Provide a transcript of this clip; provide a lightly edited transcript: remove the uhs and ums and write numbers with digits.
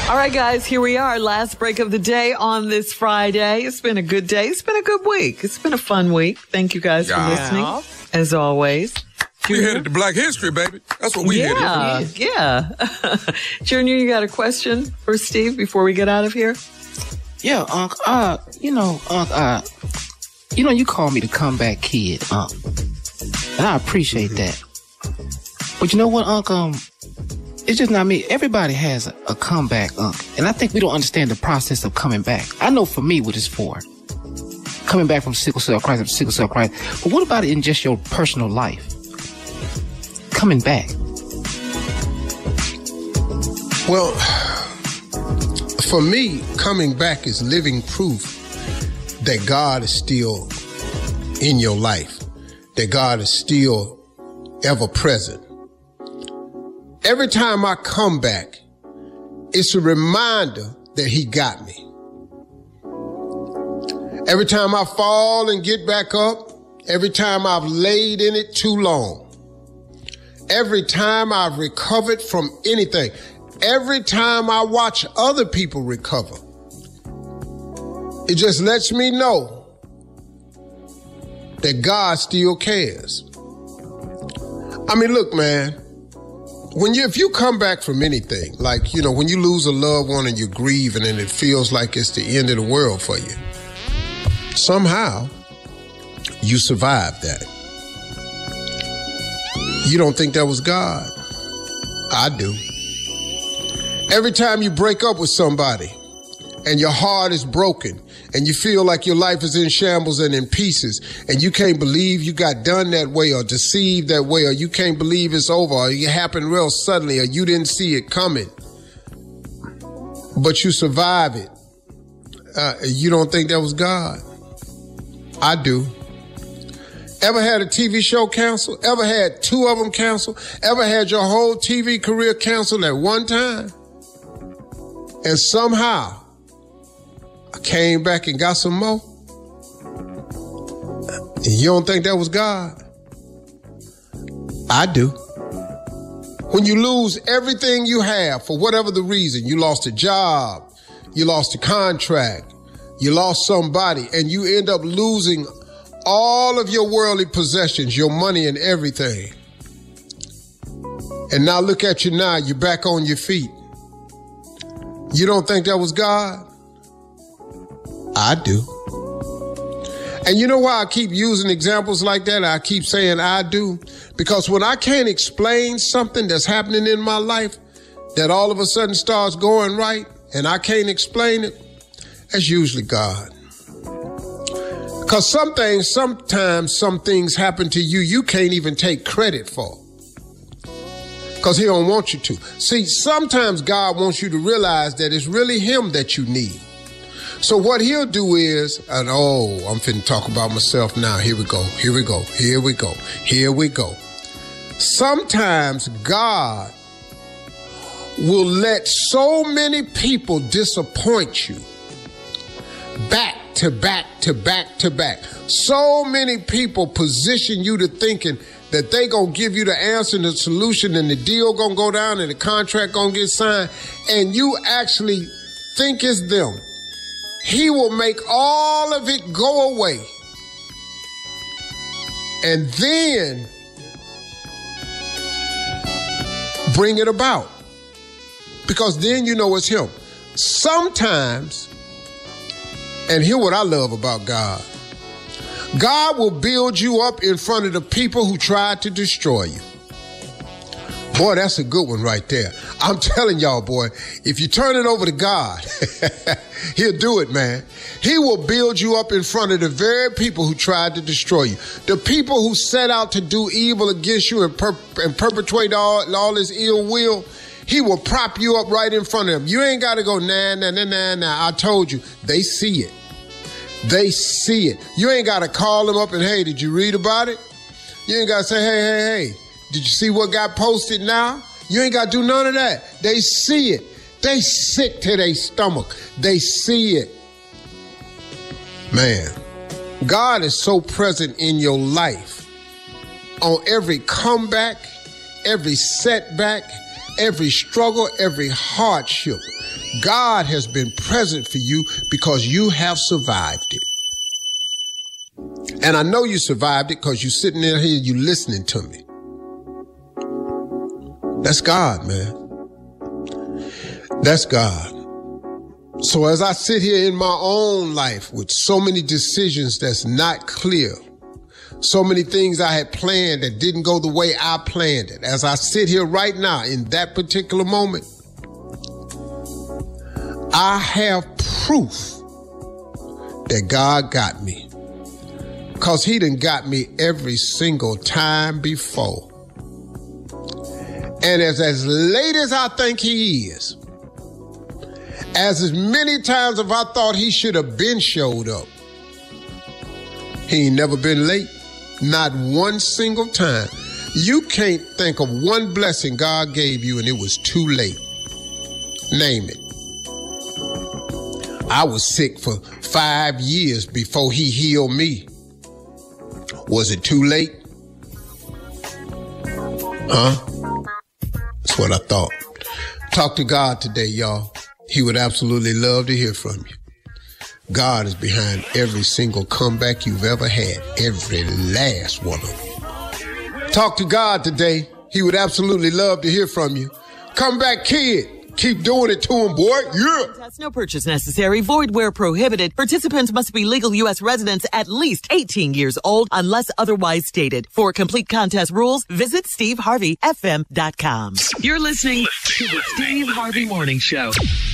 All right, guys, here we are. Last break of the day on this Friday. It's been a good day. It's been a good week. It's been a fun week. Thank you guys for listening, as always. We headed to Black History, baby. That's what we headed. Yeah. Junior, you got a question for Steve before we get out of here? Yeah, Unc. You call me the comeback kid, Unc. And I appreciate that. But you know what, Unc? It's just not me. Everybody has a comeback, Unc. And I think we don't understand the process of coming back. I know for me what it's for. Coming back from sickle cell crisis. But what about it in just your personal life? Coming back. Well, for me, coming back is living proof that God is still in your life, that God is still ever present. Every time I come back, it's a reminder that he got me. Every time I fall and get back up, every time I've laid in it too long, every time I've recovered from anything, every time I watch other people recover, it just lets me know that God still cares. I mean, look, man. If you come back from anything, like, when you lose a loved one and you're grieving and it feels like it's the end of the world for you, somehow you survived that. You don't think that was God? I do. Every time you break up with somebody and your heart is broken and you feel like your life is in shambles and in pieces and you can't believe you got done that way or deceived that way, or you can't believe it's over, or it happened real suddenly, or you didn't see it coming, but you survive it, you don't think that was God? I do. Ever had a TV show canceled? Ever had 2 of them canceled? Ever had your whole TV career canceled at one time? And somehow I came back and got some more? And you don't think that was God? I do. When you lose everything you have for whatever the reason, you lost a job, you lost a contract, you lost somebody, and you end up losing all of your worldly possessions, your money and everything. And now look at you now, you're back on your feet. You don't think that was God? I do. And you know why I keep using examples like that? I keep saying I do. Because when I can't explain something that's happening in my life that all of a sudden starts going right and I can't explain it, that's usually God. Because sometimes some things happen to you, you can't even take credit for. Because he don't want you to. See, sometimes God wants you to realize that it's really him that you need. So what he'll do is, I'm finna talk about myself now. Here we go. Sometimes God will let so many people disappoint you back to back to back to back. So many people position you to thinking that they gonna give you the answer and the solution and the deal gonna go down and the contract gonna get signed, and you actually think it's them. He will make all of it go away. And then bring it about. Because then you know it's him. Sometimes, and here's what I love about God. God will build you up in front of the people who tried to destroy you. Boy, that's a good one right there. I'm telling y'all, boy, if you turn it over to God, he'll do it, man. He will build you up in front of the very people who tried to destroy you. The people who set out to do evil against you and perpetrate all this ill will, he will prop you up right in front of them. You ain't got to go, nah. I told you. They see it. They see it. You ain't got to call them up and, hey, did you read about it? You ain't got to say, hey, did you see what got posted now? You ain't got to do none of that. They see it. They sick to their stomach. They see it. Man, God is so present in your life on every comeback, every setback, every struggle, every hardship. God has been present for you because you have survived it. And I know you survived it because you're sitting there here, you listening to me. That's God, man. That's God. So as I sit here in my own life with so many decisions that's not clear, so many things I had planned that didn't go the way I planned it, as I sit here right now in that particular moment, I have proof that God got me. Because he done got me every single time before. And as late as I think he is, as many times as I thought he should have been showed up, he ain't never been late. Not one single time. You can't think of one blessing God gave you and it was too late. Name it. I was sick for 5 years before he healed me. Was it too late? Huh? That's what I thought. Talk to God today, y'all. He would absolutely love to hear from you. God is behind every single comeback you've ever had. Every last one of them. Talk to God today. He would absolutely love to hear from you. Comeback kid. Keep doing it to him, boy. Yeah. No purchase necessary. Void where prohibited. Participants must be legal U.S. residents at least 18 years old unless otherwise stated. For complete contest rules, visit SteveHarveyFM.com. You're listening to the Steve Harvey Morning Show.